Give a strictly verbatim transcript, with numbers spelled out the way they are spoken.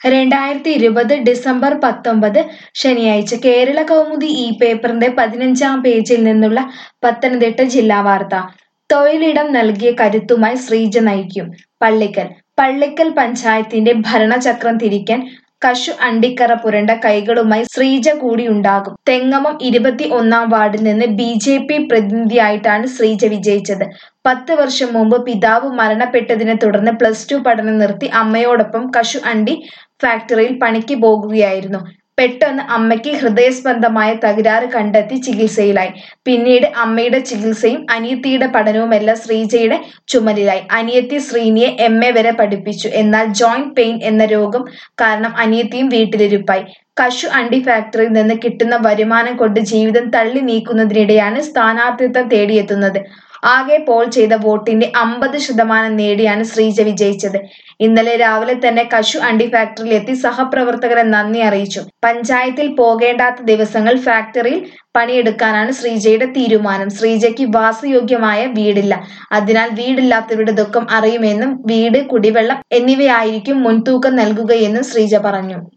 രണ്ടായിരത്തി ഇരുപത് ഡിസംബർ പത്തൊമ്പത് ശനിയാഴ്ച കേരള കൗമുദി ഈ പേപ്പറിന്റെ പതിനഞ്ചാം പേജിൽ നിന്നുള്ള പത്തനംതിട്ട ജില്ലാ വാർത്ത. തൊഴിലിടം നൽകിയ കരുത്തുമായി ശ്രീജ നയിക്കും. പള്ളിക്കൽ പള്ളിക്കൽ പഞ്ചായത്തിന്റെ ഭരണചക്രം തിരിക്കാൻ കശു അണ്ടിക്കറ പുരണ്ട കൈകളുമായി ശ്രീജ കൂടിയുണ്ടാകും. തെങ്ങമം ഇരുപത്തി ഒന്നാം വാർഡിൽ നിന്ന് ബി ജെ പി പ്രതിനിധിയായിട്ടാണ് ശ്രീജ വിജയിച്ചത്. പത്ത് വർഷം മുമ്പ് പിതാവ് മരണപ്പെട്ടതിനെ തുടർന്ന് പ്ലസ് ടു പഠനം നിർത്തി അമ്മയോടൊപ്പം കശു അണ്ടി ഫാക്ടറിയിൽ പണിക്ക് പോകുകയായിരുന്നു. പെട്ടെന്ന് അമ്മയ്ക്ക് ഹൃദയസ്പന്ദമായ തകരാറ് കണ്ടെത്തി ചികിത്സയിലായി. പിന്നീട് അമ്മയുടെ ചികിത്സയും അനിയത്തിയുടെ പഠനവുമെല്ലാം ശ്രീജയുടെ ചുമലിലായി. അനിയത്തി ശ്രീനിയെ എം എ വരെ പഠിപ്പിച്ചു. എന്നാൽ ജോയിന്റ് പെയിൻ എന്ന രോഗം കാരണം അനിയത്തിയും വീട്ടിലിരിപ്പായി. കശു അണ്ടി ഫാക്ടറിയിൽ നിന്ന് കിട്ടുന്ന വരുമാനം കൊണ്ട് ജീവിതം തള്ളി നീക്കുന്നതിനിടെയാണ് സ്ഥാനാർത്ഥിത്വം തേടിയെത്തുന്നത്. ആകെ പോൾ ചെയ്ത വോട്ടിന്റെ അമ്പത് ശതമാനം നേടിയാണ് ശ്രീജ വിജയിച്ചത്. ഇന്നലെ രാവിലെ തന്നെ കശു അണ്ടി ഫാക്ടറിയിൽ എത്തി സഹപ്രവർത്തകരെ നന്ദി അറിയിച്ചു. പഞ്ചായത്തിൽ പോകേണ്ടാത്ത ദിവസങ്ങൾ ഫാക്ടറിയിൽ പണിയെടുക്കാനാണ് ശ്രീജയുടെ തീരുമാനം. ശ്രീജയ്ക്ക് വാസയോഗ്യമായ വീടില്ല. അതിനാൽ വീടില്ലാത്തവരുടെ ദുഃഖം അറിയുമെന്നും വീട്, കുടിവെള്ളം എന്നിവയായിരിക്കും മുൻതൂക്കം നൽകുകയെന്നും ശ്രീജ പറഞ്ഞു.